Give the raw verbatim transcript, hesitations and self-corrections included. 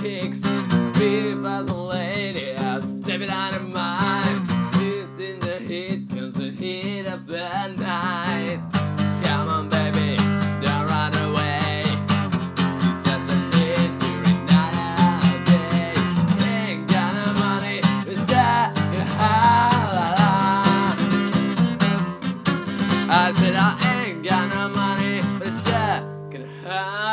kicks. Beef as a lady, I step it out of mine. Heat in the heat, cause the heat of the night. Come on, baby, don't run away. It's just a need during night and day. Ain't got no money, it's that la la. I said I ain't got no money, but sure can have.